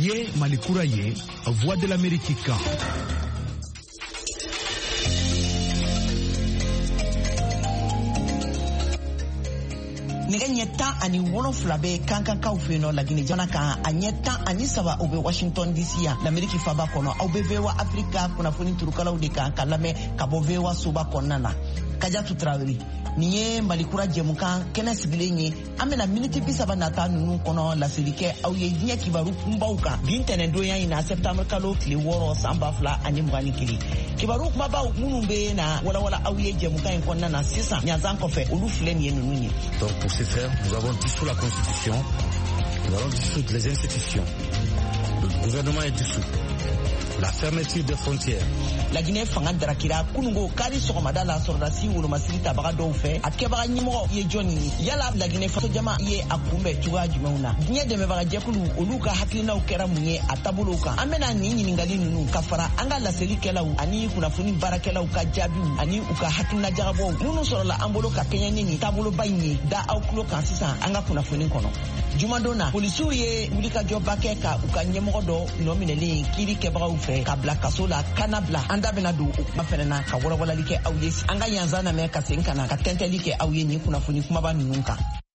Niye Malikura ye, Voix de l'Amérique kan. Nega nyeta ani wolofula be kankankaw feno la Guinée jana kan a nyeta ani saba obe Washington DC ya l'Amérique faba kono au be vewa Afrika kuna foni turukalaw de kan kalame kabo vewa suba konnana Kadiatou Traoré niye Malikura jemukan kene sigilenye amena minute bisaba nata nunu kono la selike au ye nya kibaru kumbauka bintene doya ina septembre kalo kli woro samba fla ani mugani kili kibaru maba munumbe na wala au ye jemukan konnana sisa nyazan kofe olu flen ye nununye. Donc pour ce faire, nous avons dissous la Constitution, nous avons dissous les institutions, le gouvernement est dissous, la fermeture des frontières. La Guinée fanga darakira kunungo kari sogomada la sordasi wolo masiri tabaga do fe akeba nyimo ye joni yala la Guinée fa jama ye akumbe tuga jumauna Guinée de mebaga jekulu oluka hakilina ukera munye atabuluka amena nyinyi ngali nunu kafara anga la selikela ani kuna funi barakela uka jabi ani uka hakilina jagabo nunu sorola ambolo ka kenya nini tabulo bayni da aukulo kansisa anga kuna funi kono jumadona polisu ye mulika jobake ka uka nyemo do nominele kiri keba ufe kabla kasola kanabla anda benadu mafena ka wala like awye anga yanzana me ka senkana ka tentelike awye ni kuna funi kuma ba nunka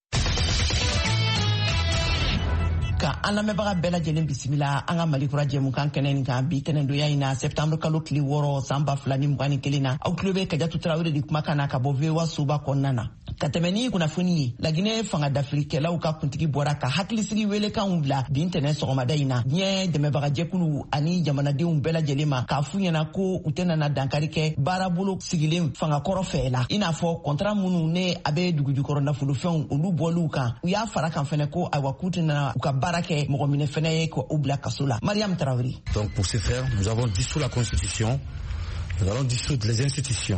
ka ala me baga bela jelen bisimila anga Malikura jemukan kenen ka bi tenen do yaina septembre kalo kli woro samba flani mugani kelina au klobe Kadiatou Traoré di kuma kana ka bovewa suba konnana katemeni kuna funi la Guinée fanga d'Afrique la uka kuntigi bora ka haklisigi wele ka umbla bi internet sogomada ina bien de me baga jekulu ani jamana de umbela jelema ka funyana ko utena na dankarike barabulu sigilem fanga korofela ina fo contrat munu ne abe dugujukoro na fulufen olu boluka uya fara kan fene ko awakutina uka barake mogomine fene ko ubla kasula Mariam Traoré. Donc pour ce faire, nous avons dissous la Constitution, nous allons dissoudre les institutions,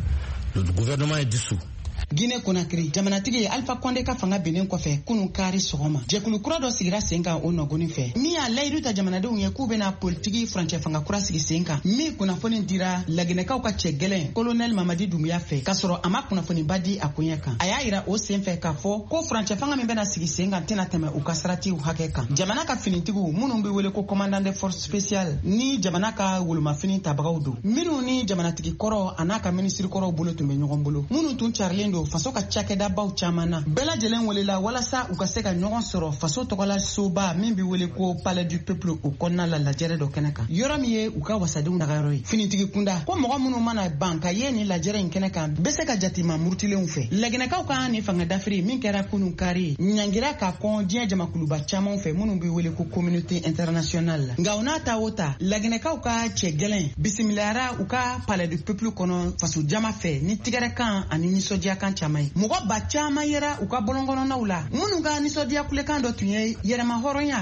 le gouvernement est dissous. Guinée Conakry jamanatigi Alpha Condé ka fanga benen kofe kunu kari sogoma jekulu kura do sigira senga ono goni fe mi a layru ta jamanadenw ye ku bena politiki franche fanga kura sigi senga mi kuna foni dira lagine ka chegelen colonel Mamadi Doumbouya fe kasoro ama kuna foni badi akunya kan aya ira o senfe ka fo ko franche fanga mi bena sigi senga tena teme u kasarati u hakeka jamana ka finitigu munun be wele ko commandant de force spéciale ni jamana ka wuluma fini tabagawdo minu ni jamanatigi koro anaka ministre koro bolo tumbe nyogombolo munu tun charlendo faso ka chakeda baw chamana bela jelen welela wala sa u ka se ka ɲɔgɔn sɔrɔ faso tɔgɔla soba min bi wele ko palais du peuple o kɔnɔna la lajɛrɛ dɔ kɛnɛ kan yɔrɔ min ye u ka wasadenw dagayɔrɔ ye finitigi kunda ko mɔgɔ minnu mana ban ka ye ni lajɛrɛ in kɛnɛ kan bɛ se ka jatima murutilenw fɛ laginɛkaw ka ni fanga dafiri min kɛra kunun kari ɲangira ka kɔn diɲɛ jamakuluba caman fɛ minnu bi wele ko communauté internationale nka u n'a ta o ta laginɛkaw ka cɛ gɛlɛn bisimilayara u ka palais du peuple kɔnɔ faso jama fɛ ni tigɛrɛ kan ani nisɔndiya kan caman ye mɔgɔ ba caman yera u ka bɔlɔnkɔnɔnaw la minnu ka nisɔndiya kulekan dɔ tun ye yɛrɛma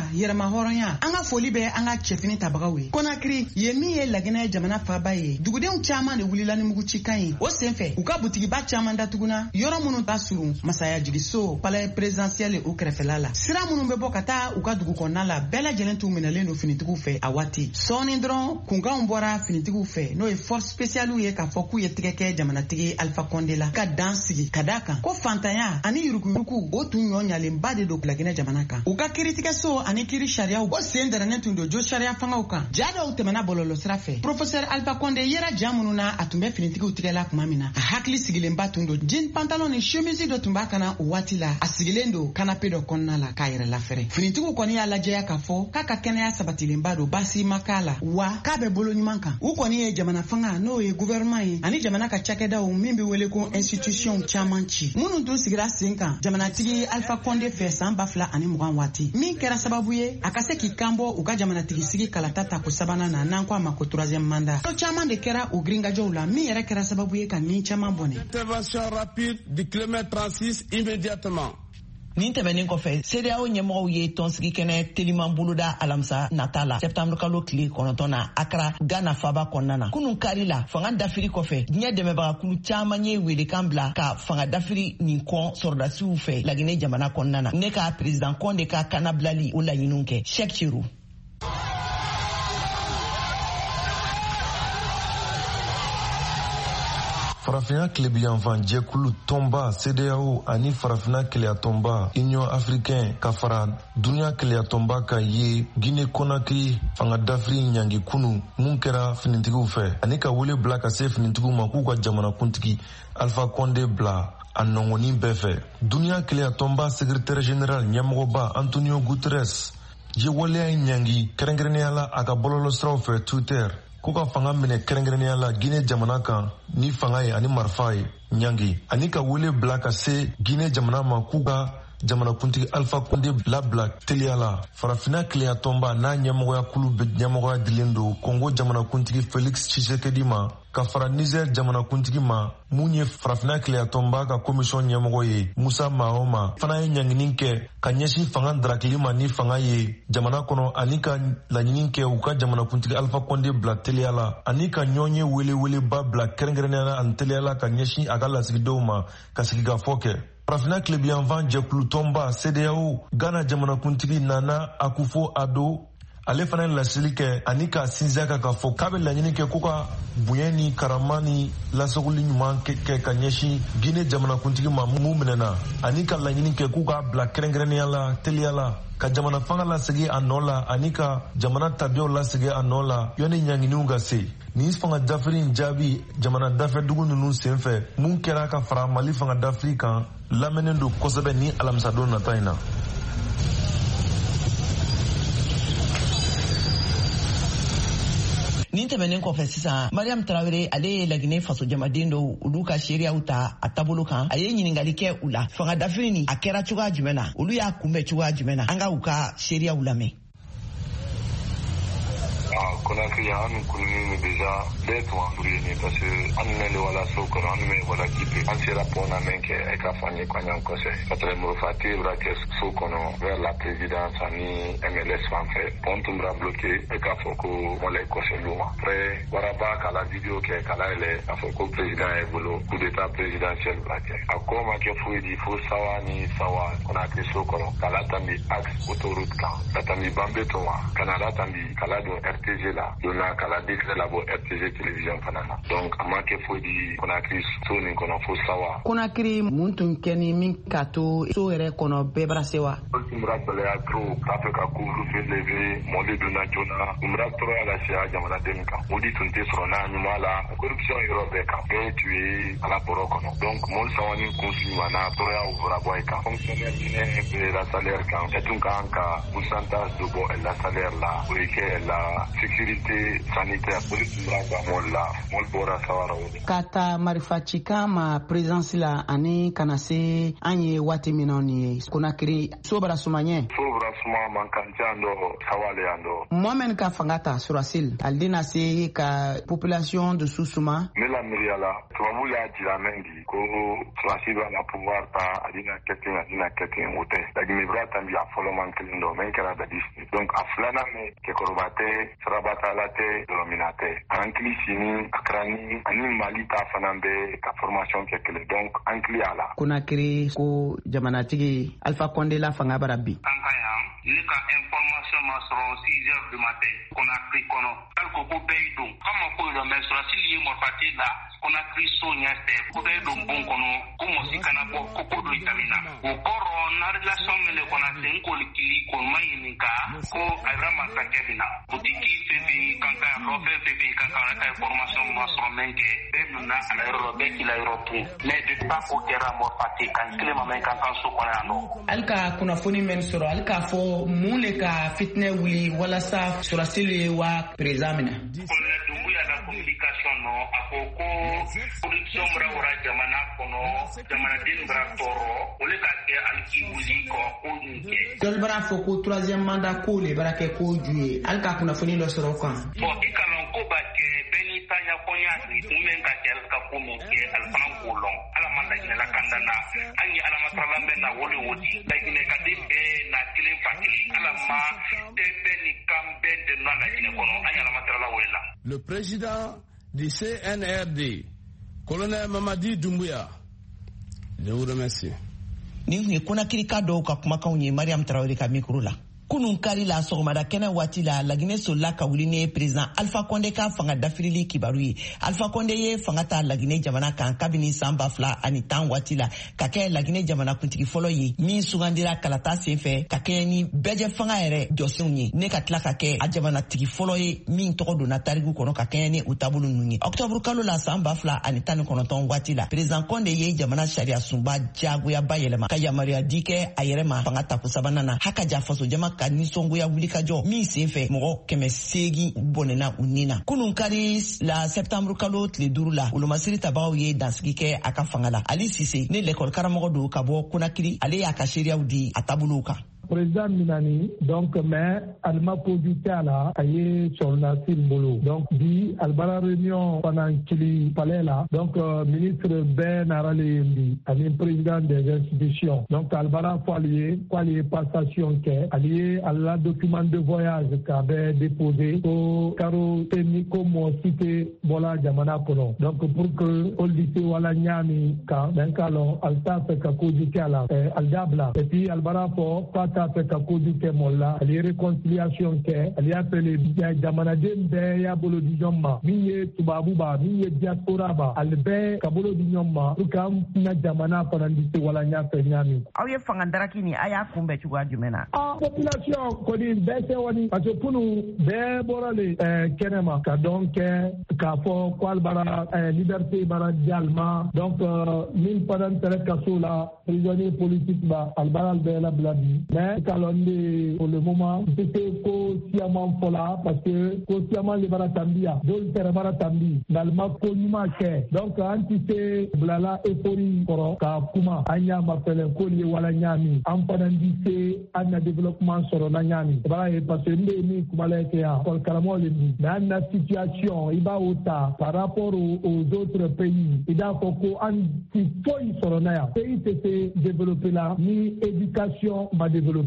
hɔrɔnya an ka foli bɛ an ka cɛfini tabagaw ye Conakry ye min ye Laginɛ jamana faba ye dugudenw caman de wulila ni mugucikan ye o senfɛ u ka butigiba caman datuguna yɔrɔ minnu ta surun masaya jigiso palais présidentiel o kɛrɛfɛla la sira minnu bɛ bɔ ka taa u ka dugu kɔnɔna la bɛɛ lajɛlen tun minɛlen don finitigiw fɛ a waati sɔɔni dɔrɔn kunkanw bɔra finitigiw fɛ n'o ye force spéciale ye k'a fɔ k'u ye tigɛ kɛ jamanatigi Alpha Condé la ka dan sigi ka da kan ko fantanya ani yuruguyurugu o tun ɲɔɲalenba de don Laginɛ jamana kan u ka kiiritigɛso ani kiiri sariyaw o sen dɛrɛnen tun don jo sariya fangaw kan ja dɔw tɛmɛna bɔlɔlɔ sira fɛ professeur Alpha Condé yera ja minnu na a tun bɛ finitigiw tigɛla kuma min na a hakili sigilenba tun don jean pantalon ni chemise dɔ tun b'a kana o waati la a sigilen don canapé dɔ kɔnɔna la k'a yɛrɛ lafɛrɛ finitigiw kɔni y'a lajɛya k'a fɔ k'a ka kɛnɛya sabatilenba don baasi ma k'a la wa k'a bɛ bolo ɲuman kan u kɔni ye jamana fanga n'o ye gouvernement ye ani jamana ka cakɛdaw min bɛ wele ko institution caman ci minnu tun sigira sen kan jamanatigi Alpha Condé fɛ san 2020 waati min kɛra sababu ye a ka se k'i kanbɔ u ka jamanatigi sigi kalata ta ko sabanan na n'an ko a ma ko 3e mandat ko caman de kɛra o gringajɔw la min yɛrɛ kɛra sababu ye ka nin caman bɔnɛ. Intervention rapide du kilomètre 36 immédiatement. Nin tɛmɛnen kɔfɛ CEDEAO ɲɛmɔgɔw ye tɔnsigi kɛnɛ teliman boloda alamisa nata la septembre kalo tile 9 na Accra Ghana faba kɔnɔna na kunun kari la fanga dafiri kɔfɛ diɲɛ dɛmɛbagakulu caman ye welekan bila ka fanga dafiri nin kɔn sɔrɔdasiw fɛ Laginɛ jamana kɔnɔna na ne ka président Condé ka kana bilali o laɲiniw kɛ Cheikh Chirou. Farafina Klebiyanfan jɛkulu tɔnba CEDEAO ani Farafina Keleya tɔnba Union Africaine ka fara Dunuya Keleya tɔnba ka ye Guinée Conakry fanga dafiri ɲangi kunu mun kɛra finitigiw fɛ ani ka wele bila ka se finitigiw ma k'u ka jamanakuntigi Alpha Condé bila a nɔngɔnin bɛɛ fɛ. Dunuya Keleya tɔnba secrétaire général ɲɛmɔgɔba Antonio Guterres ye waleya ɲangi kɛrɛnkɛrɛnnenya la a ka bɔlɔlɔsiraw fɛ Twitter k'u ka fanga minɛ kɛrɛnkɛrɛnnenya la Guinée jamana kan ni fanga ye ani marifa ye ɲangi ani ka wele bila ka se Guinée jamana ma k'u ka jamanakuntigi Alpha Condé bila teliya la. Farafina Keleya tɔnba n'a ɲɛmɔgɔya kulu bɛ ɲɛmɔgɔya dilen don Congo jamanakuntigi Félix Tshisekedi ma ka fara Niger jamanakuntigi ma mun ye Farafina Keleya tɔnba ka commission ɲɛmɔgɔ ye Musa Mahoma fana ye ɲanginin kɛ ka ɲɛsin fanga darakili ma ni fanga ye jamana kɔnɔ ani ka laɲini kɛ u ka jamanakuntigi Alpha Condé bila teliya la ani ka ɲɔgɔnye weleweleba bila kɛrɛnkɛrɛnnenya la ani teliya la ka ɲɛsin a ka lasigidenw ma ka sigikafɔ kɛ. Farafina Klebiyanfan jɛkulu tɔnba CEDEAO Ghana jamanakuntigi Nana Akufo-Addo ale fana ye laseli kɛ ani ka sinsin ka fɔ k'a bɛ laɲini kɛ k'u ka bonya ni karama ni lasagoli ɲuman kɛ ka ɲɛsin Guinée jamanakuntigi ma mun minɛna ani ka laɲini kɛ k'u k'a bila kɛrɛnkɛrɛnnenya la teliya la ka jamana fanga lasegi a nɔ la ani ka jamana tabiyaw lasegi a nɔ la yanni ɲanginiw ka se. Nin fanga dafiri in jaabi jamana dafɛ dugu ninnu senfɛ mun kɛra ka fara Mali fanga dafiri kan lamɛnnen don kosɛbɛ ni alamisadon nata in na. nin tɛmɛnen kɔfɛ sisan Mariam Traoré ale ye Laginɛ faso jamaden dɔw olu ka seriyaw ta a taabolo kan a ye ɲininkali kɛ u la fanga dafiri ni a kɛra cogoya jumɛn na olu y'a kunbɛn cogoya jumɛn na an ka u ka seriyaw lamɛn. Conakry an kununi déjà d'être en brûlé parce que an ne wala soko an me wala kipe an sera pona menke e ka fanye kwanya nkose patre mo fati braque soko no vers la présidence ani MLS en fait pontumbra bloqué e ka foko wala kose luma après waraba kala vidéo ke kala ele afoko président e bolo coup d'état présidentiel braque akoma ke fuidi fo sawani sawa Conakry soko no kala tambi axe autoroute kan tambi bambe to wa Canada tambi kala do RTG la dona kala décret la bo RTG télévision fanana donc amake fodi Conakry so ni kono fo sawa Conakry muntun keni min kato so ere kono bebrase wa umra bele atro Afrika couvre feu levé monde dona jona umra tro ala sia jamana denka modi tunte srona nyumala corruption europe ka et tué à la borokono donc mon sawani consul wana toya ouvra boyka fonctionnaire ni la salaire kan etunka anka pourcentage de bon la salaire la pour que la sécurité sanitaire police braga molla mol bora sawara woni kata marifachika ma présence la ani kanase anye wati minoni Conakry sobra sumanye suma mankanja ndo sawale ando momen ka fangata surasil aldina se ka population de Susuma mela miriala twabula jira mengi ko swasiba na pouvoir pa adina ketin wote dagimi brata mbi afolo manklindo menkara da disni donc aflana me ke korbate sarabata late dominate ankli sini akrani ani Mali ta fanambe ka formation ke kele donc ankli ala Conakry ko jamanatigi Alpha Condé la fanga barabi ne ka information ma sɔrɔ 6 heures du matin Conakry kɔnɔ k'ale ko bɛɛ y'i don kama ko yɔrɔ mɛ sɔrɔsili ye mɔrifati la Conakry so ɲɛ tɛ ko bɛɛ don bon kɔnɔ ko mɔsi kana bɔ ko ko don itali la o kɔrɔ na relation min de kɔnɔ sen k'olu kili k'o ma ɲininka ko a yɛrɛ masakɛ bɛ na butiki fɛn fɛn kan ka yɔrɔ fɛn fɛn kan ka ka information ma sɔrɔ min kɛ bɛɛ donna a la yɔrɔ bɛɛ k'i la yɔrɔ tun mais depuis pas ko kɛra mɔrifati kan kelen ma mɛn kan kan so kɔnɔ yan nɔ. Ali ka kunnafoni min sɔrɔ ali k'a fɔ mun le ka fitinɛ wuli walasa sɔrɔsili wa président minɛ. Colonel Doumbouya la communication no a ko ko corruption wara jamana kɔnɔ jamanaden bara tɔɔrɔ o le ka kɛ ali k'i wuli kɔ ko nin kɛ. dɔl bara fɔ ko troisième mandat ko le bara kɛ ko ju ye ali ka kunnafoni dɔ sɔrɔ o kan. bon i kalan ko b'a kɛ bɛɛ n'i ta ɲɛfɔnya kun bɛ ka kɛ ali ka ko min kɛ ali fana k'o lɔn ala ma laginɛla kanda na an ye alamatala bɛ na o de o di laginɛ ka den bɛɛ na kelen fa kelen ala ma tɛ bɛɛ ni kan bɛɛ de na laginɛ kɔnɔ an ye alamatala o de la. Le président du CNRD, colonel Mamadi Doumbouya, je vous remercie. Ni Conakry ka dɔw ka kumakanw ye Mariam Traoré ka micro la. kunun kari la sɔgɔmada kɛnɛ waati la Laginɛ sola ka wuli ni président Alpha Condé ka fanga dafirili kibaru ye. Alpha Condé ye fanga ta Laginɛ jamana kan kabini san 2010 waati la ka kɛ Laginɛ jamana kuntigi fɔlɔ ye min sugandira kalata senfɛ ka kɛ ni bɛjɛ fanga yɛrɛ jɔsenw ye. Ne ka tila ka kɛ a jamana tigi fɔlɔ ye min tɔgɔ donna tariku kɔnɔ ka kɛ ni u taabolo ninnu ye. Octobre kalo la san 2019 waati la président Condé ye jamana sariya sunba jagoyaba yɛlɛma ka yamaruya di kɛ a yɛrɛ ma fanga tako sabanan na haka ja faso jama ka nisɔngoya wuli ka jɔ min senfɛ mɔgɔ 800 bɔnɛna u nin na. Kunun kari la septembre kalo tile 5 la olomasiri tabagaw ye dansigi kɛ a ka fanga la. Ali Sise ne l'école karamɔgɔ do ka bɔ Konakiri ale y'a ka seereyaw di a taabolow kan. Président Minani, donc, mais Alma Podutala, aye sur la symbolo. Donc, dit, Albara réunion pendant qu'il fallait là. Donc, ministre Ben Arale, président des institutions. Donc, Albara Foalier, passation qu'est, allié à la document de voyage qu'avait déposé au Caro Ténico Cité Bola Jamana Kono. Donc, pour que, au lycée Walanyami, d'un calon, Alta Kakudikala, Aldabla, et puis Albara Fo, fait ka kodu ke molla ali réconciliation ke ali appelé jamana dembe ya bolo di jomma miye tubabu ba miye diaspora ba albe ka bolo di jomma ukam na jamana fanandi se wala nya fe nyami aw ye fanga daraki ni aya kumbe chuga jumena population ko di bese woni parce que punu be borale kenema ka donc ka fo kwal bara liberté bara jalma donc min padan tere kasula prisonnier politique ba albara be la bladi mais kalonde pour le moment c'était consciemment fola parce que consciemment les baratambia dol tere baratambi dalma konuma ke donc anti blala euphorie koro ka kuma anya mapele ko li wala nyami am panandi se anna développement soro na nyami bara parce que ni kuma la ke ya kol kalamo le ni na situation iba ota par rapport aux autres pays ida ko anti foi soro na ya pays se développer là ni éducation va développer.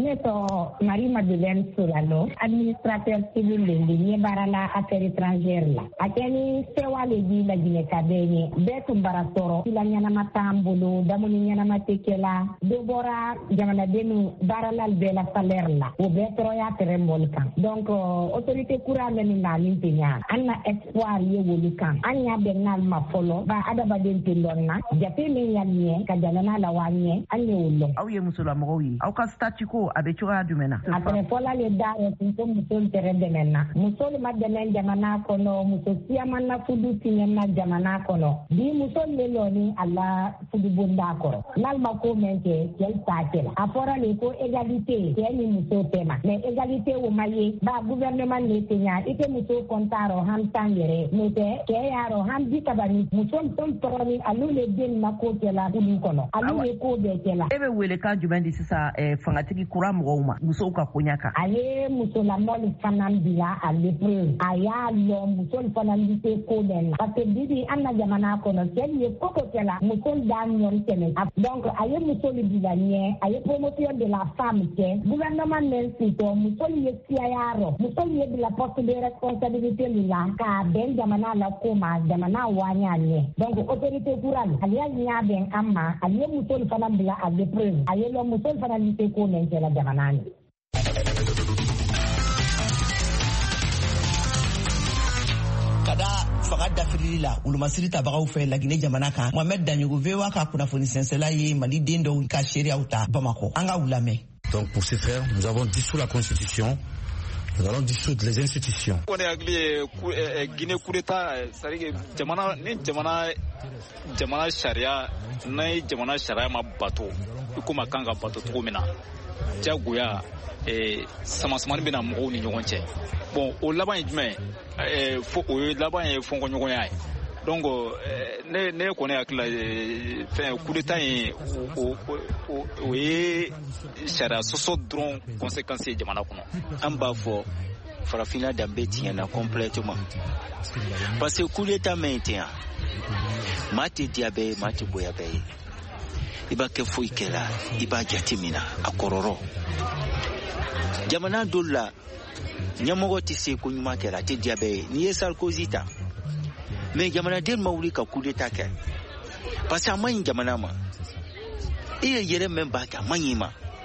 Neto Marie-Madeleine Solano, administrateur civil de l'Union Barala Affaires étrangères là. Akeni sewa le di la Guinée-Cabenye, betu baratoro, ila nyana matambulu, damuni nyana matekela, dobora jamana denu barala bela salaire là, ou betro ya teremolkan. Donc autorité courante ni na limpenya, anna espoir ye wolukan, anya benal ma folo, ba adaba dente lonna, jape me yanye, kajalana la wanye, anye wolo. Aouye musula mogowi, au ka statuko abechoga dumena. Après fola le da ko musul tere demena. Musul madelen jamana kono, musul siamana fudu tinyana jamana kono. Di musul leloni alla fudu bunda koro. Nalma ko mente kel takela. Apora le ko égalité, ni musul tema. Mais égalité o maye ba gouvernement ne tenya ite musul kontaro ham tangere. Mete ke yaro ham dikabani musul ton toroni alu le den na ko tela fudu kono. Alu le ko be tela. Ebe wele ka jubendi sisa fangatiki kura mugoma muso ka kunyaka ale muso la mol fanan bila ale pre aya lo muso fanan dite ko den parce que bibi anna jamana kono ken ye koko tela muso dan nyon tene donc aye muso le bilanie aye promotion de la femme ke gouvernement men sito muso ye siayaro muso ye de la poste de responsabilité la ka ben jamana la koma jamana wanyanye donc autorité courante ale nya ben amma ale muso fanan bila ale pre aye lo muso fanan dite ko men tela jamanani. Kada fanga dafirili la ulumasiri tabagaw fɛ Laginɛ jamana kan Mohamed Danyogo VOA ka kunnafoni sɛnsɛla ye Mali den dɔw ka seereyaw ta Bamako an ka u lamɛn. Donc pour ce faire, nous avons dissous la constitution. Nous allons dissoudre les institutions. On est agli Guinée coup d'état, c'est-à-dire jamana ni jamana sharia na jamana sharia ma bato kuma kanga bato to mina. Jagoya sama-sama bɛna mɔgɔw ni ɲɔgɔn cɛ bon o laban ye jumɛn fo o ye laban ye fɔnkɔ ɲɔgɔnya ye donc ne kɔni hakili fɛn coup d'état in o ye sariya sɔsɔ dɔrɔn conséquence ye jamana kɔnɔ an b'a fɔ farafinna danbe tiɲɛna complètement parce que coup d'état mɛn tɛ yan maa tɛ diya bɛɛ ye maa tɛ bonya bɛɛ ye i b'a kɛ foyi kɛla i b'a jate mina a kɔrɔrɔ jamana dɔw la ɲɛmɔgɔ tɛ se ko ɲuman kɛra a tɛ diya bɛɛ ye n'i ye Sarkozy ta mais jamanaden ma wuli ka coup d'état kɛ parce que a man ɲi jamana ma i ye yɛrɛ min b'a kɛ a man ɲi ma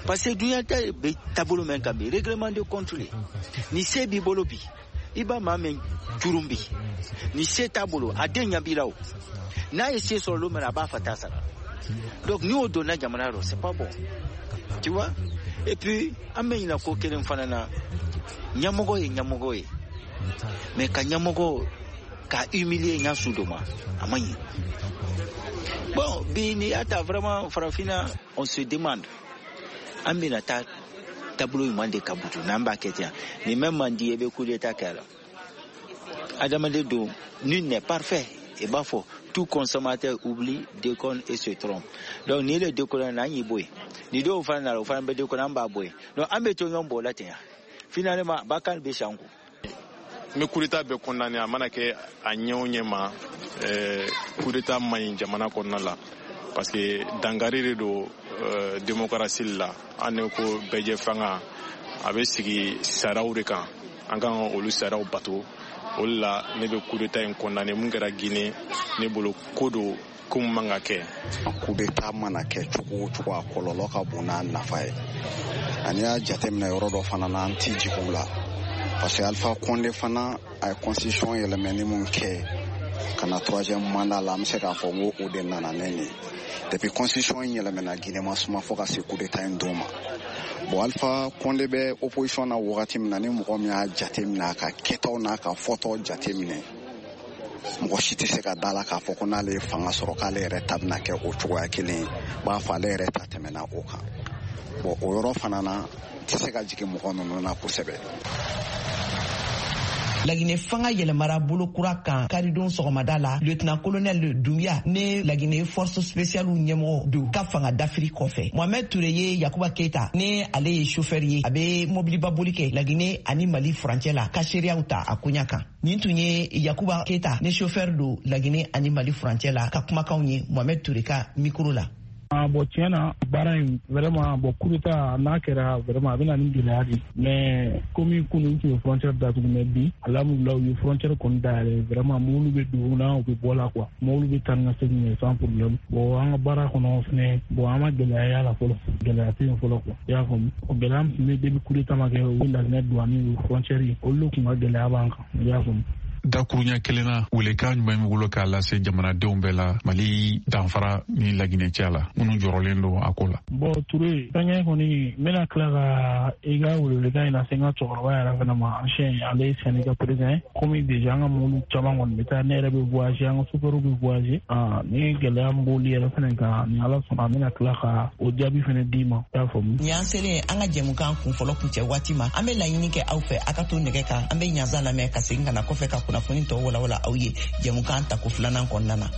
parce que dunya ta be tabolo men ka be règlement de contrôle ni se bi bolo bi iba ma men turumbi ni se tabolo adenya bilao na essayer sur le mena ba fata ça donc nous on donne jamana c'est pas bon tu vois et puis amena ko kelen fanana nyamogo ye mais ka nyamogo ka humilier nya soudoma amani bon bini ata vraiment farafina on se demande amena ta tableau mande kabutu namba ketia ni même mandi ebe coup d'état kala adamande do nul n'est parfait et bah faut tout consommateur oublie, déconne et se trompe. Donc ni le déconne na ni boy. Ni do ofana be déconne ba boy. Donc ambeto nyombo la tia. Finalement bakal be shangu. Me coup d'état be condamné amana ke anyonyema coup d'état mani jamana konna la parce que dangarire do démocratie la aneko beje fanga abe sigi saraureka anga olu sarau bato Ola ne be coup d'état condamné mun gara Guinée ne bolo kodo kum manga ke coup d'état manake chuku a kololo ka buna nafaye ania jatemna yoro do fana na anti jikula parce que Alpha Condé fana a constitution yelemeni mun ke kana troisième mandat la mse ka fo ngo o de nana neni depuis constitution yelemena Guinée masuma fo ka se coup d'état ndoma bon Alpha Condé be opposition na wagati mina ni mɔgɔ min y'a jateminɛ ka kɛtaw n'a ka fɔtaw jateminɛ mɔgɔ si tɛ se ka da la k'a fɔ ko n'ale ye fanga sɔrɔ k'ale yɛrɛ ta bɛna kɛ o cogoya kelen b'a fɔ ale yɛrɛ ta tɛmɛna o kan bon o yɔrɔ fana na tɛ se ka jigin mɔgɔ ninnu na kosɛbɛ. Lagine fanga yelemara bolo kura kan karidon sɔgɔmada la lieutenant colonel Doumbia ne Lagine force spéciale ɲɛmɔgɔ do ka fanga d'Afrique kɔfɛ Mohamed Touré ye Yakuba Keita ne ale ye chauffeur ye a be mobiliba boli kɛ Lagine ani Mali frontière la ka seriyaw ta a koɲa kan nin tun ye Yakuba Keita ne chauffeur do Lagine ani Mali frontière la ka kumakanw ye Mohamed Touré ka micro la. Bon tiɲɛna baara in vraiment bon coup d'état n'a kɛra vraiment a bɛna ni gɛlɛya de mais komi kunun tun ye frontière datugu mais bi alhamdulilah u ye frontière kɔni dayɛlɛ vraiment mobili bɛ don na u bɛ bɔ la quoi mobili bɛ taa ni ka segin kɛ sans problème bon an ka baara kɔnɔ fɛnɛ bon an ma gɛlɛya y'a la fɔlɔ gɛlɛya tɛ yen fɔlɔ quoi i y'a faamu o gɛlɛya min tun bɛ depuis coup d'état ma kɛ o ye Laginɛ douane frontière ye olu tun ka gɛlɛya b'an kan i y'a faamu. Dakurunya kelena welekan ɲuman min wolo k'a lase jamanadenw bɛɛ la Mali danfara ni Laginɛ cɛ la minnu jɔrɔlen don a ko la. Bon Touré fɛnkɛ kɔni n bɛna tila ka i ka welewelekan in lase n ka cɛkɔrɔba yɛrɛ fana ma ancien ale ye Sénégal président komi déjà an ka mɔbili caman kɔni bɛ taa ne yɛrɛ bɛ voyager an ka chauffeur bɛ voyager ni gɛlɛya min b'olu yɛrɛ fana kan ni Ala sɔnna an bɛna tila ka o jaabi fana d'i ma i y'a faamu. Ni an selen an ka jɛmukan kunfɔlɔ kuncɛ waati ma an bɛ laɲini kɛ aw fɛ a ka to nɛgɛ kan an bɛ ɲanza lamɛn ka segin ka na kɔfɛ ka kunnafoni tɔ wala aw ye jɛmukan ta ko filanan kɔnɔna na.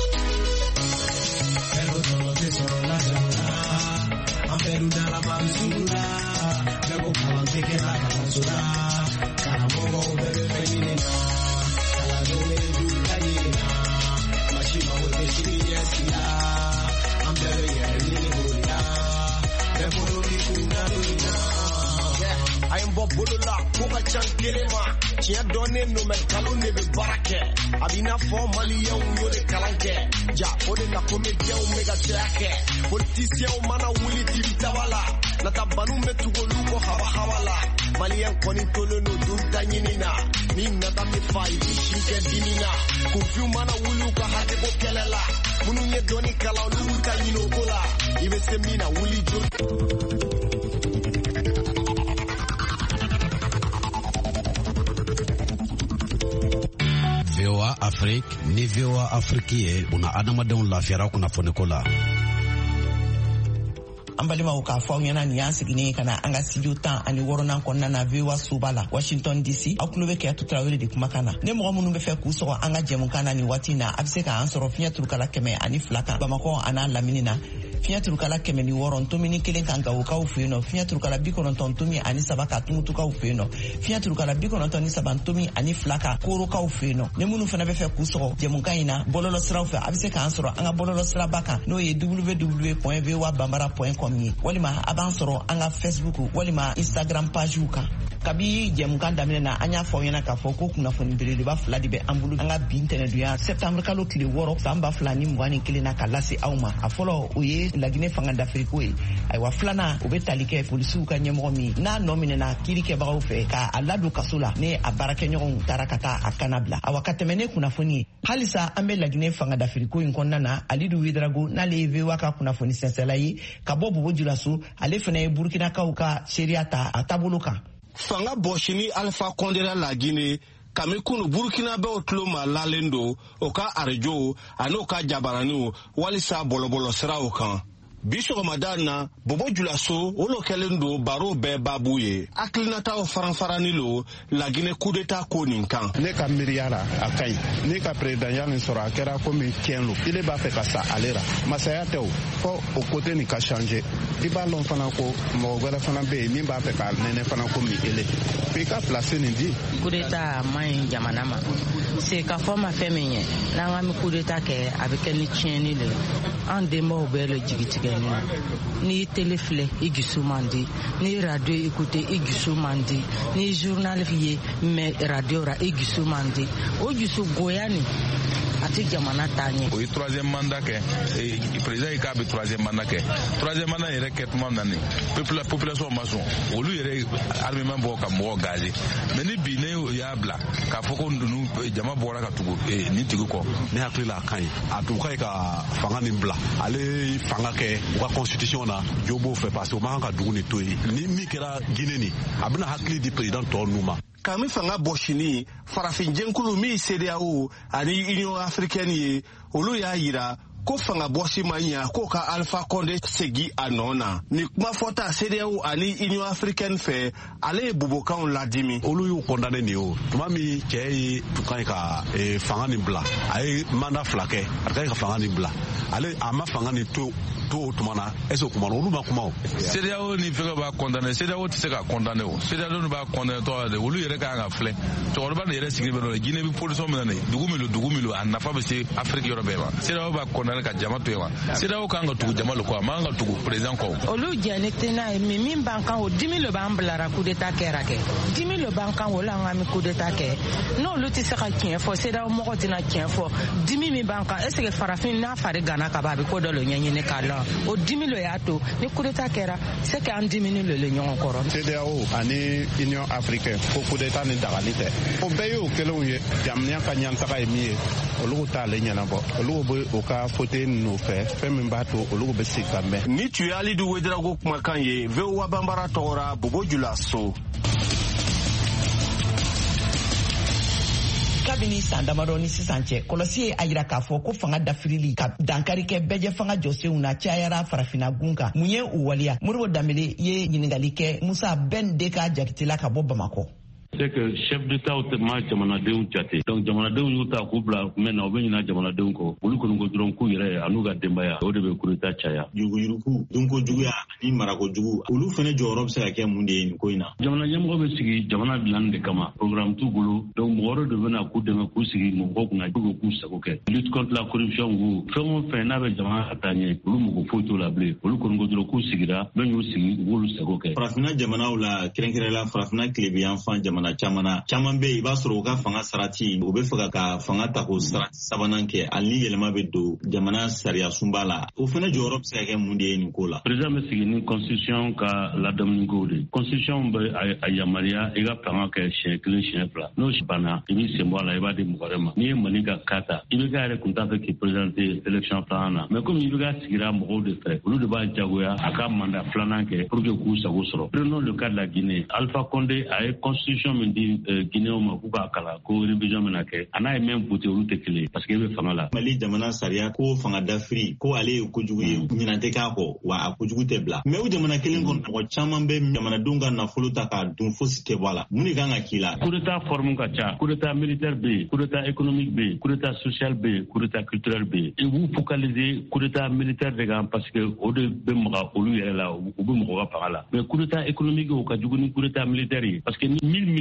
Bolola, Boka Chankelema, Chia Donne no Mercalo Neve Barake, Abina for Malia, Yole Kalanke, Ja, Ode la Comedia Omega Jake, Politicia Mana Willy Tibitawala, Natabanu Metugoluko Hawala, Malian Conitolo no Duntanina, Nina me fight, Shike Dinina, Kufu Mana Wuluka Hatebo Kelela, Munuye Doni Kala Luka Yinokola, Ibe Semina Willy Joe. VOA Afrique ni VOA Afrique ye una adamadenw lafiyara kunnafoni ko la. An balimaw k'a fɔ aw ɲɛna nin y'an sigilen ka na an ka studio 16 kɔnɔna na VOA Soba la Washington DC aw tulo bɛ Kɛyatu Tarawele de kumakan na ne mɔgɔ minnu bɛ fɛ k'u sɔgɔ an ka jɛmukan na nin waati na a bɛ se k'an sɔrɔ fiɲɛ turukala 102 kan Bamakɔ a n'a Lamini na fiɲɛ turukala 106 ntomini 1 kan Gawokaw fɛ yen nɔ fiɲɛ turukala 90 ntomi ani 3 kan Tumutukaw fɛ yen nɔ fiɲɛ turukala 93 ntomi ani 2 kan Korokaw fɛ yen nɔ ne minnu fana bɛ fɛ k'u sɔgɔ jɛmukan in na bɔlɔlɔ siraw fɛ a bɛ se k'an sɔrɔ an ka bɔlɔlɔ siraba kan n'o ye www.voabambara.com ye walima a b'an sɔrɔ an ka Facebook walima Instagram page kan kabi jɛmukan daminɛ na an y'a fɔ aw ɲɛna k'a fɔ ko kunnafoni belebeleba 2 de bɛ an bolo an ka bi ntɛnɛndonya septembre kalo tile 6 san 2021 na ka lase aw ma a fɔlɔ o ye laginɛ fanga d'Afrique ye ayiwa filana o bɛ tali kɛ polisiw ka ɲɛmɔgɔ min n'a nɔ minɛna kiirikɛbagaw fɛ ka a ladon kaso la ne a baarakɛɲɔgɔnw taara ka taa a kana bila awa ka tɛmɛ ne kunnafoni ye halisa an bɛ laginɛ fanga d'Afrique in kɔnɔna na Alidu Ouedraogo n'ale ye VOA ka kunnafoni sɛnsɛla ye ka bɔ Bobo Dioulasso ale fana ye Burkinakaw ka seereya ta a taabolo kan. Fanga bɔsini Alpha Condé la Guinée kamikunu Burkina bɛɛ tulo ma lalen do o ka arajo an'o ka jabaraniw walisa bɔlɔbɔlɔ siraw kan. Bi sɔgɔmada na Bobo Dioulasso olo kɛlen do baro bɛɛ babu ye hakilinataw faranfarani lo Laginɛ coup d'état ko nin kan. Ne ka miiriya la a ka ɲi ne ka présidentiya nin sɔrɔ a kɛra komi tiɲɛ lo ile b'a fɛ ka sa ale ra masaya tɛ o fɔ o côté nin ka changer i b'a lɔn fana ko mɔgɔ wɛrɛ fana bɛ yen min b'a fɛ ka nɛnɛ fana komi ele f'i ka place nin di. Coup d'état ma ɲi jamana ma c'est ka fɔ ma fɛn min ye n'an ka mi coup d'état kɛ a bɛ kɛ ni tiɲɛni le an denbaw bɛɛ le jigitigɛ ni télé filɛ i dusu man di ni radio écouté i dusu man di ni journal ye mais radio ra i dusu man di o dusu goya ni ati jamana tanye o troisième mandat ke président ka be troisième mandat yɛrɛ kɛ tuma nani population mason olu yɛrɛ armement bɔ ka mɔgɔ gazer mais ni bi ne y'a bila ka fɔ ko ndunu jama bɔra ka tugu ni tigi kɔ ne hakili la kan ye a tun ka ɲi ka fanga nin bila ale fanga kɛ u ka constitution na jo b'o fɛ parce que o man kan ka dugu ni to yen ni min kɛra Guinée nin a bɛna hakili di président tɔw ninnu ma. Kami fanga bɔsini farafin jɛnkulu min CEDEAO ani Union africaine ye olu y'a yira ko fanga bɔsi ma ɲa ko ka Alpha Condé segi a nɔ na ni kuma fɔta CEDEAO ani Union africaine fɛ ale ye bobokanw ladimi olu y'u condamné nin o tuma min cɛ ye tun ka ɲi ka fanga nin bila a ye mandat 2 kɛ a ka ɲi ka fanga nin bila ale a ma fanga nin to o tuma na est-ce que kuma olu ma kuma o. CEDEAO ni fɛn b'a condamné CEDEAO tɛ se ka condamné o CEDEAO b'a condamné tɔ de olu yɛrɛ kan ka filɛ cɛkɔrɔba de yɛrɛ sigilen bɛ dɔ la Guinée bi position min na dugu min lo a nafa bɛ se Afrique yɔrɔ bɛɛ ma CEDEAO b'a condamné ka jama to yen wa CEDEAO kan ka tugu jama lo kɔ a man kan ka tugu président kɔ. olu jɛni tɛ n'a ye min b'an kan o 10 000 b'an bilara coup d'état kɛra kɛ 10 000 b'an kan o la an ka mi coup d'état kɛ n'olu tɛ se ka tiɲɛ fɔ CEDEAO mɔgɔ tɛna tiɲɛ fɔ 10 000 min b'an kan est-ce que farafin n'a fari gana ka ban a bɛ ko dɔ lo ɲɛɲini k'a lɔn o 10 000 y'a to ni coup d'état kɛra c'est que an 10 000 le ɲɔgɔn kɔrɔ. CEDEAO ani Union africaine ko coup d'état ni dagali tɛ o bɛɛ y'o kelenw ye jamana ka ɲantaga ye min ye olu t'ale ɲɛnabɔ olu bɛ o ka fauteuil ninnu fɛ fɛn min b'a to olu bɛ se ka mɛn. Ni tun ye Alidu Ouedraogo kumakan ye VOA Bambara tɔgɔra Bobo Dioulasso. Kabini san damadɔ ni sisan cɛ kɔlɔsi ye a yira k'a fɔ ko fanga dafirili ka dankari kɛ bɛjɛ fanga jɔsenw na cayara farafina gun kan mun ye o waleya Modibo Dembele ye ɲininkali kɛ Musa Ben de ka jakitela ka bɔ Bamakɔ. C'est que chef d'État o ma jamanadenw jate donc jamanadenw y'u ta k'u bila kun na o bɛ ɲina jamanadenw kɔ olu kɔni ko dɔrɔn k'u yɛrɛ an'u ka denbaya o de bɛ coup d'état caya. Yuguyuruku dunko juguya ani marako jugu olu fana jɔyɔrɔ bɛ se ka kɛ mun de ye nin ko in na. Jamana ɲɛmɔgɔ bɛ sigi jamana dilanni de kama programme t'u bolo donc mɔgɔ wɛrɛ de bɛna k'u dɛmɛ k'u sigi mɔgɔw kunna k'u sago kɛ lutte contre la corruption ko fɛn o fɛn n'a bɛ jamana ka taa ɲɛ olu mɔgɔ foyi t'o la bilen olu kɔni ko dɔrɔn k'u sigira bɛɛ y'u sigi u b'olu sago kɛ. Farafinna jamanaw la kɛrɛnkɛrɛnla farafinna tilebiyanfan jamana caman bɛ i b'a sɔrɔ u ka fanga sarati u bɛ fɛ ka fanga ta k'o sarati sabanan kɛ hali ni yɛlɛma bɛ don jamana sariya sunba la o fana jɔyɔrɔ bɛ se ka kɛ mun de ye nin ko la. Président bɛ sigi ni constitution ka ladamu ko de constitution bɛ a yamaruya i ka fanga kɛ siɲɛ 1 siɲɛ 2 n'o banna i b'i sen bɔ a la i b'a di mɔgɔ wɛrɛ ma n'i ye Mali ka cas ta i bɛ ka yɛrɛ kun t'a fɛ k'i présenter élection filanan na mais comme i bɛ ka sigira mɔgɔw de fɛ olu de b'a jagoya a ka mandat filanan kɛ pour que k'u sago sɔrɔ. Prenons le cas de la Guinée Alpha Condé a ye constitution min di Guinéenw ma k'u k'a kala ko révision bɛna kɛ a n'a ye même voté olu tɛ kelen parce que i bɛ fanga la. Mali jamana sariya ko fanga dafiri ko ale ye kojugu ye ɲinan tɛ k'a kɔ wa a kojugu tɛ bila mais o jamana kelen kɔnɔ mɔgɔ caman bɛ jamanadenw ka nafolo ta k'a dun fosi tɛ bɔ a la mun de kan ka k'i la. Coup d'état forme ka ca coup d'état militaire bɛ yen coup d'état économique bɛ yen coup d'état social bɛ yen coup d'état culturel bɛ yen i b'u focaliser coup d'état militaire de kan parce que o de bɛ maga olu yɛrɛ la u bɛ mɔgɔ ka fanga la mais coup d'état économique o ka jugu ni coup d'état militaire ye parce que ni 1000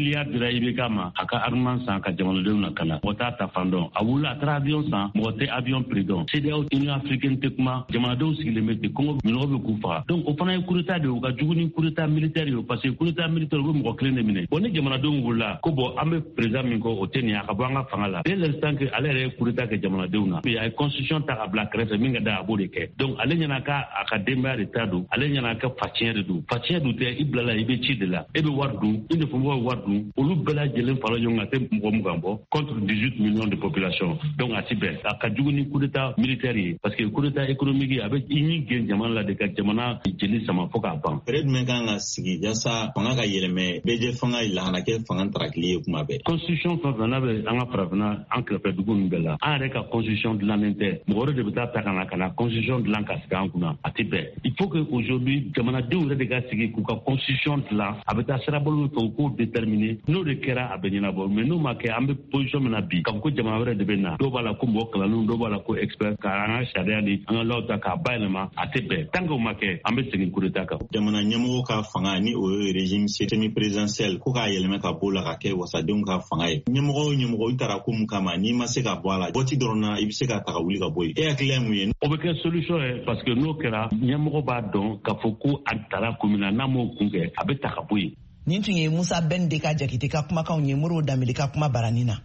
milliards de la Ibekama, à Arman San, à Djamalodou Nakana, Ota Tafandon, à Wula Travion San, Moté Avion Prédon, CDAO Union Africaine Tekma, Djamalodou Silemete, Congo, Minoro Koufa. Donc, au final, coup d'état de Ougadjouni, coup d'état militaire, parce que coup d'état militaire, vous clé de mine. On est Djamalodou Wula, Kobo, Amé, président Minko, Otenia, Kabanga Fangala. Dès l'instant que allait coup d'état que Djamalodou, il y a une constitution Tarabla, Crève, Mingada Abodeke. Donc, allez, il y en a qu'à Académie d'État, allez, il y en a qu'à Fatien de Dou. Fatien d'Outé, Iblala, Ibechi de la, Ebe Wardou, il ne faut pas Wardou, Olu Bela Djelem Falayon, contre 18 millions de population. Donc, à Tibet, à Kadjouni, coup d'état militaire, parce que le coup d'état économique, avec une guerre, Djamana, de Kadjamana, Djeli, ça m'a fait un pan. Red Meganga, Sigi, Yassa, Fanga Yeleme, Beje Fanga, Lanake, Fanga Trakli, Kumabe. Constitution, Fanga, Anga Pravana, Ankle Pedougoun Bella, Areka, Constitution de l'Anente, Moro de Beta Takanakana, Constitution de l'Ankaskana, à Tibet. Il faut qu'aujourd'hui, Djamana, deux des gars, Sigi, Kuka, Constitution de l'An, avec un Sarabolo, pour déterminer, nous, le Kera, à Beninabo, mais nous, ma ambe position menabi comme ko jama wɛrɛ de bɛ na dɔw b'a la ko mɔgɔ kalanniw dɔw b'a la ko expert ka an ka sariya ni an ka law ta k'a bayɛlɛma a tɛ bɛn tant que o ma kɛ an bɛ segin coup d'état kan. Jamana ɲɛmɔgɔ ka fanga ni o ye régime semi présidentiel ko k'a yɛlɛmɛ ka bɔ la ka kɛ wasadenw ka fanga ye ɲɛmɔgɔ o ɲɛmɔgɔ i taara ko mun kama n'i ma se ka bɔ a la waati dɔrɔn na i bɛ se ka ta ka wuli ka bɔ yen e hakili ye mun ye. O bɛ kɛ solution ye parce que n'o kɛra ɲɛmɔgɔ b'a dɔn k'a fɔ ko a taara kun min na n'a m'o kun kɛ a bɛ ta ka bɔ yen. Nin tun ye Musa Bɛn de ka jakite ka kumakanw ye Moribo Danbele ka kuma barani na.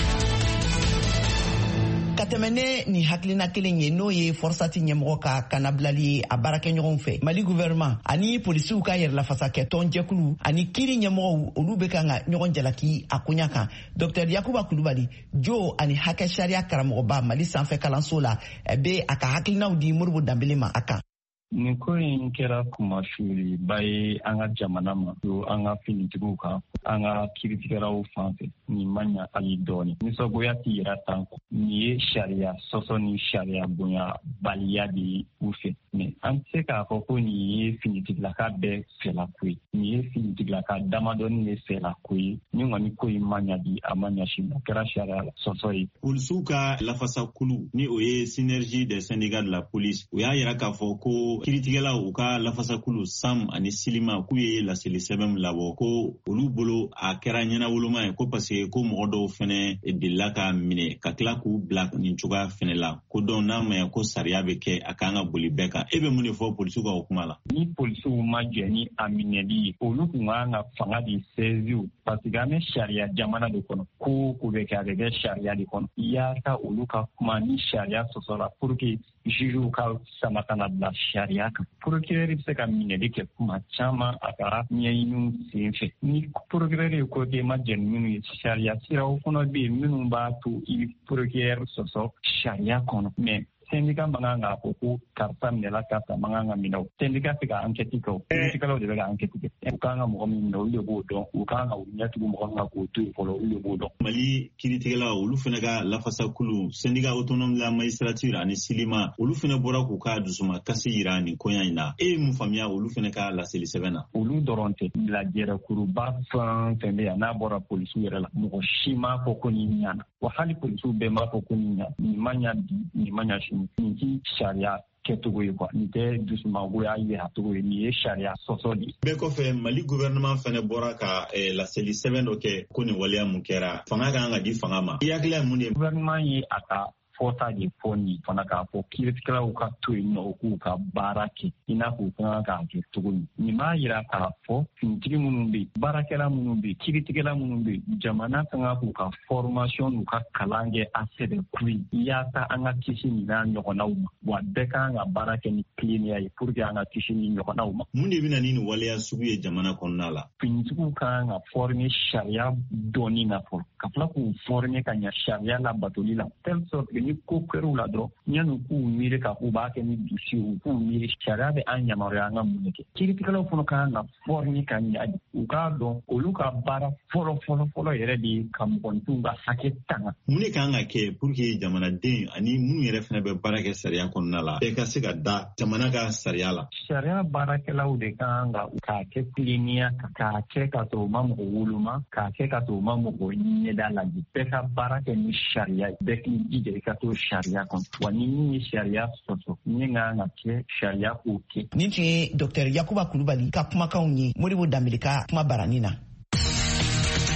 Ka tɛmɛne ni hakilina kelen ye n'o ye Forsati ɲɛmɔgɔ ka kanabilali a baarakɛ ɲɔgɔn fɛ Mali gouvernement ani polisiw ka yɛrɛlafasa kɛ tɔn jɛkulu ani kiiri ɲɛmɔgɔw olu bɛ kan ka ɲɔgɔn jalaki a koɲa kan. Dr Yakuba Kulubali jo ani hakɛ sariya karamɔgɔba Mali sanfɛ kalanso la bɛ a ka hakilinaw di Moribo Danbele ma a kan. Nin ko in kɛra kumasuliba ye an ka jamana ma don an ka finitigiw kan an ka kiiritigɛlaw fan fɛ nin ma ɲa hali dɔɔni nisɔngoya tɛ yira tan kɔ nin ye sariya sɔsɔ ni sariya bonya baliya de ye u fɛ mɛ an tɛ se k'a fɔ ko nin ye finitigilaka bɛɛ fɛla ko ye nin ye finitigilaka damadɔni de fɛla ko ye ni kɔni ko in ma ɲa bi a ma ɲa sini a kɛra sariya sɔsɔ ye. Polisiw ka lafasa kulu ni o ye synergie des syndicats de la police o y'a yira k'a fɔ ko kiiritigɛlaw u ka lafasakulu Sam ani Silima k'u ye laseli sɛbɛn labɔ ko olu bolo a kɛra ɲɛnawoloma ye ko parce que ko mɔgɔ dɔw fɛnɛ delila ka minɛ ka tila k'u bila nin cogoya fɛnɛ la ko donc n'a ma ɲɛ ko sariya bɛ kɛ a kan ka boli bɛɛ kan e bɛ mun de fɔ polisiw ka o kuma la. Ni polisiw ma jɛ ni a minɛli ye olu kun kan ka fanga de sɛziw parce que an bɛ sariya jamana de kɔnɔ ko bɛ kɛ a bɛ kɛ sariya de kɔnɔ yaasa olu ka kuma ni sariya sɔsɔla pour que jugew ka sama ka na bila sariya kan. Procureur bɛ se ka minɛli kɛ kuma caman a ka ɲɛɲiniw sen fɛ ni procureur ye ko kɛ ma jɛ ni minnu ye sariya siraw fana bɛ yen minnu b'a to i bɛ procureur sɔsɔ sariya kɔnɔ mais syndicat mankan k'a fɔ ko karisa minɛla karisa mankan ka minɛ o syndicat tɛ ka enquête kɛ o kiiritigɛlaw de bɛ ka enquête kɛ u kan ka mɔgɔ min minɛ olu de b'o dɔn u kan ka u ɲɛtugu mɔgɔ min kan k'o to yen fɔlɔ olu de b'o dɔn. Mali kiiritigɛlaw olu fana ka lafasakulu syndicat autonome de la magistrature ani Silima olu fana bɔra k'u ka dusuma kasi yira nin koɲa in na e ye mun faamuya olu fana ka laseli sɛbɛn na. Olu dɔrɔn tɛ lajɛrɛkuruba fɛn fɛn bɛ yan n'a bɔra polisiw yɛrɛ la mɔgɔ si m'a fɔ ko nin ɲana wa hali polisiw bɛɛ m'a fɔ ko nin ɲa nin ma ɲa bi nin ma ɲa sini nin ti sariya kɛcogo ye kuwa nin tɛ dusumangoya yira cogo ye nin ye sariya sɔsɔ de ye. Bɛɛ kɔfɛ Mali gouvernement fana bɔra ka laseli sɛbɛn dɔ kɛ ko nin waleya mun kɛra fanga kan ka di fanga ma i hakili ye mun de. Gouvernement ye a ka fɔta de fɔ nin fana k'a fɔ kiiritigɛlaw ka to yen nɔ u k'u ka baara kɛ i n'a fɔ u kan k'a kɛ cogo min nin b'a yira k'a fɔ finitigi minnu bɛ yen baarakɛla minnu bɛ yen kiiritigɛla minnu bɛ yen jamana kan ka k'u ka formation n'u ka kalan kɛ a sɛbɛnku ye yaasa an ka kisi nin n'a ɲɔgɔnnaw ma wa bɛɛ kan ka baara kɛ ni tilennenya ye pour que an ka kisi ni ɲɔgɔnnaw ma. Mun de bɛ na ni nin waleya sugu ye jamana kɔnɔna la. Finitigiw kan ka former sariya dɔɔni na fɔlɔ ka tila k'u former ka ɲɛ sariya labatoli la telle sorte que ni ko kɛr'u la dɔrɔn yanni k'u miiri k'a fɔ u b'a kɛ ni dusu u k'u miiri sariya bɛ an yamaruya an ka mun kɛ kiiritigɛlaw fana kan ka former ka ɲɛ u k'a dɔn olu ka baara fɔlɔ yɛrɛ de ye ka mɔgɔninfinw ka hakɛ tanga. Mun de kan ka kɛ pour que jamanaden ani minnu yɛrɛ fana bɛ baara kɛ sariya kɔnɔna la bɛɛ ka se ka da jamana ka sariya la. Sariya baarakɛlaw de kan ka k'a kɛ tilennenya k'a kɛ ka sɔrɔ u ma mɔgɔ woloma k'a kɛ ka sɔrɔ u ma mɔgɔ ɲɛda lajɛ bɛɛ ka baara kɛ ni sariya ye bɛɛ k'i jija i ka to sariya kɔnɔ wa ni min ye sariya sɔsɔ min kan ka kɛ sariya k'o kɛ. Nin tun ye Dr Yakuba Kulubali ka kumakanw ye Moribo Danbele ka kuma barani na.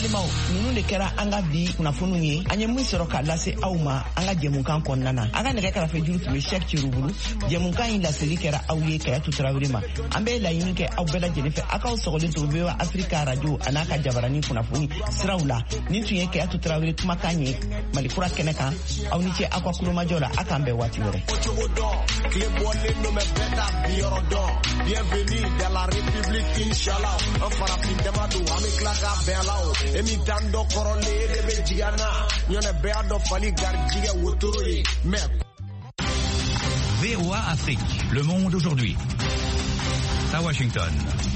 balimaw nunu de kɛra an ka bi kunnafoniw ye an ye mun sɔrɔ k'a lase aw ma an ka jɛmukan kɔnɔna na an ka nɛgɛ kɛrɛfɛ juru tun bɛ Cheikh Thierry jɛmukan in laseli kɛra aw ye Kayatu Tarawele ma an bɛ laɲini kɛ aw bɛɛ lajɛlen fɛ aw k'aw sɔgɔlen to VOA Africa radio a n'a ka jabarani kunnafoni siraw la nin tun ye Kayatu Tarawele kumakan ye Mali kura kɛnɛ kan aw ni ce aw ka kulomajɔ la a k'an bɛn waati wɛrɛ. Bienvenue dans la République, Inch'Allah. Un farafin demado, avec la gabelao. Emi dando korole de bejiana. Yone beado fali gardiga woturi. VOA Afrique, le monde aujourd'hui. À Washington.